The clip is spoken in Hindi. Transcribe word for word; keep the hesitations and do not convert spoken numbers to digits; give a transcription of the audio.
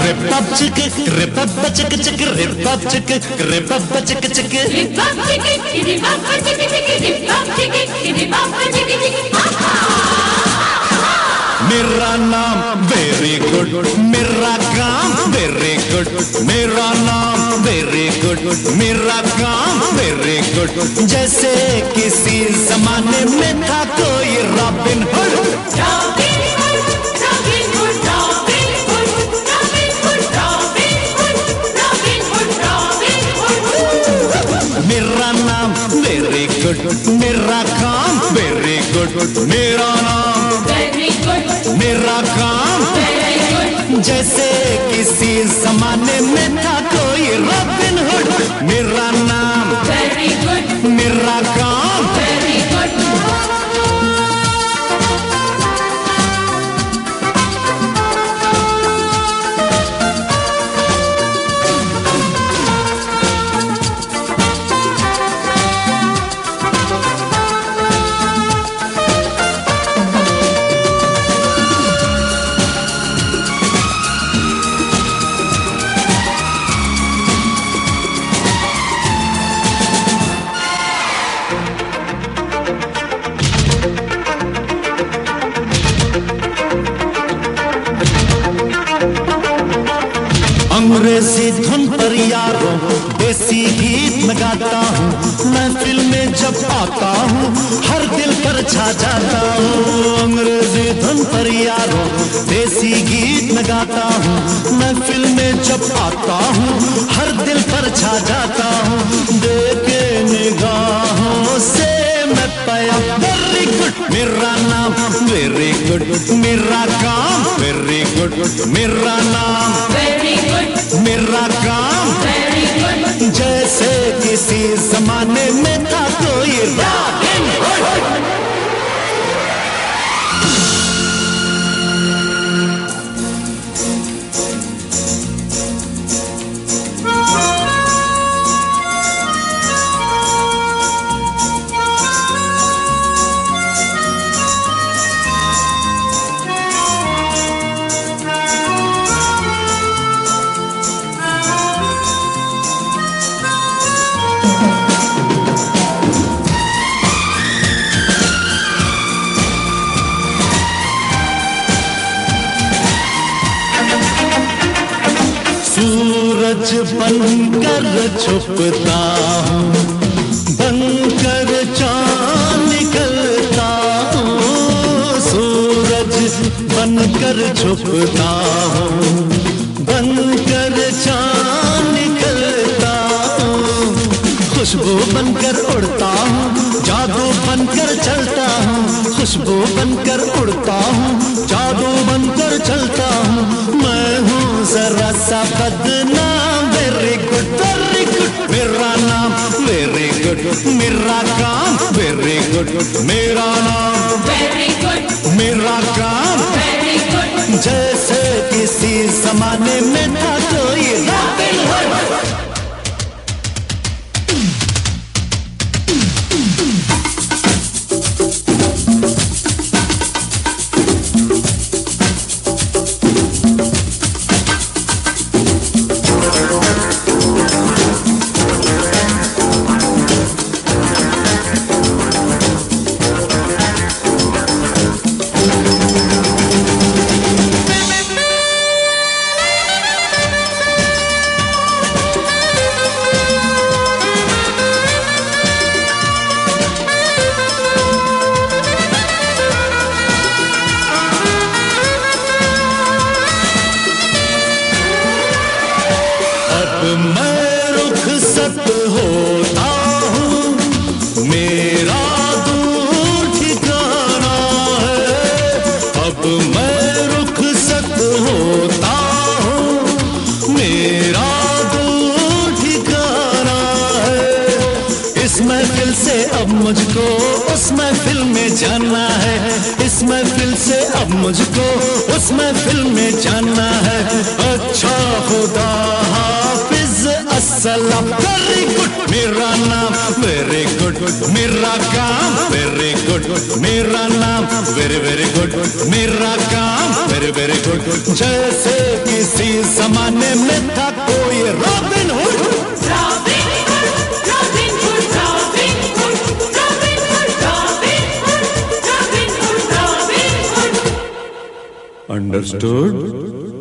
Rip up chick, rip up chick chick, rip up chick, rip up chick chick. Rip up chick, rip up chick chick, rip up chick, rip up chick chick. मेरा नाम वेरी गुड, मेरा काम वेरी गुड, मेरा नाम वेरी गुड, मेरा काम वेरी गुड। जैसे किसी जमाने में था कोई Robin Hood. Robin Hood, Robin Hood, Robin Hood, Robin Hood, Robin Hood, Robin Hood, Robin Hood. मेरा नाम वेरी गुड, मेरा काम वेरी गुड, मेरा नाम वेरी गुड, मेरा काम वेरी गुड। जैसे किसी जमाने में था कोई रॉबिन हुड। मेरा नाम वेरी गुड, मेरा काम वेरी गुड। अंग्रेजी धुन पर यारों देसी गीत में गाता हूँ। महफिल में जब आता हूँ हर दिल पर छा जाता हूँ। अंग्रेजी धुन पर यारों देसी गीत में गाता हूँ। महफिल में जब आता हूँ हर दिल पर छा जाता हूँ। देखे निगाहों से मैं पाया वेरी गुड, मेरा नाम वेरी गुड, मेरा काम वेरी गुड, मेरा नाम वेरी गुड, मेरा काम वेरी गुड। जैसे किसी जमाने में था कोई रॉबिन हुड। सूरज बनकर छुपता हूँ, बनकर चाँद निकलता हूँ। सूरज बनकर छुपता हूँ, बनकर चाँद निकलता हूँ। खुशबू बनकर उड़ता हूँ, जादू बनकर चलता हूँ। खुशबू बनकर उड़ता हूँ, जादू बनकर चलता हूँ। मैं हूँ जरा सा बदनाम वेरी गुड, वेरी गुड, मेरा नाम वेरी गुड, मेरा काम वेरी गुड, मेरा नाम वेरी गुड, मेरा काम वेरी गुड। जैसे किसी जमाने में था कोई रॉबिन हुड। मैं रुखसत होता हूँ, मेरा दूर ठिकाना है। अब मैं रुखसत होता हूँ, मेरा दूर ठिकाना है। इस महफिल से अब मुझको उस महफिल में जाना है। इस महफिल से अब मुझको उस महफिल में जाना है। अच्छा खुदा हाफिज अस्सलाम। वेरी गुड, मेरा नाम वेरी गुड, मेरा काम वेरी गुड, मेरा नाम वेरी वेरी गुड, मेरा काम वेरी वेरी गुड, जैसे किसी जमाने में था कोई Robin Hood. Robin Hood, Robin Hood, Robin Hood, Robin Hood, Robin Hood, Robin Hood, Robin Hood. Understood?